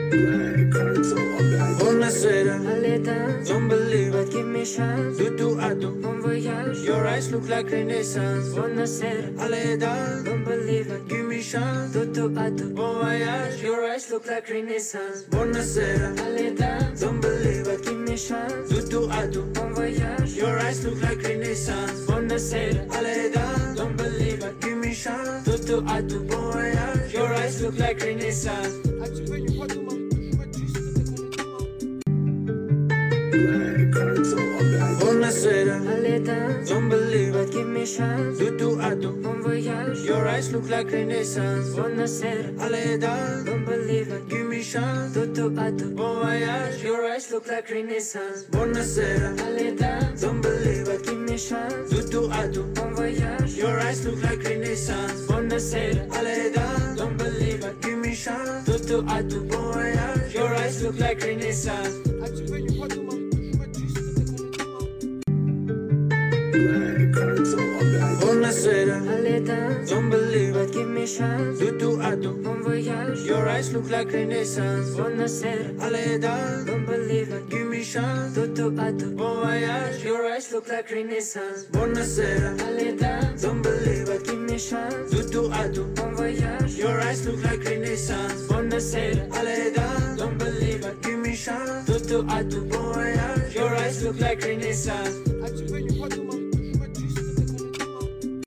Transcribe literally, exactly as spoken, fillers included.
Buonasera, don't believe it, give me chance. Do do I do, bon voyage. Your eyes look like Renaissance. Buonasera, Aleda, don't believe it, give me chance. Do do I do, bon voyage. Your eyes look like Renaissance. Buonasera, Aleda, don't believe it, give me chance. Do do I do, bon voyage. Your eyes look like Renaissance. Buonasera, Aleda, don't believe it, give me chance. Do do I do, bon voyage. Your eyes look like Renaissance. Buonasera, don't believe it, give me chance. Do do I do, bon voyage. Your eyes look like Renaissance. Buonasera, Aleda, don't believe it, give me chance. Do do I do, bon voyage. Your eyes look like Renaissance. Buonasera, Aleda, don't believe it, give me chance. Do do I do, bon voyage. Your eyes look like Renaissance. Buonasera, Aleda, don't believe it, give me chance. Do do I do, bon voyage. Your eyes look like Renaissance. Buonasera, don't believe it, give me chance. Do do I do, bon voyage. Your eyes look like Renaissance. Buonasera, Aleda, don't believe it, give me chance. Do do I do, bon voyage. Your eyes look like Renaissance. Buonasera, Aleda, don't believe it, give me chance. Do do I do, bon voyage. Your eyes look like Renaissance. Buonasera, Aleda, don't believe it, give me chance. Do do I do, bon voyage. Your eyes look like Renaissance.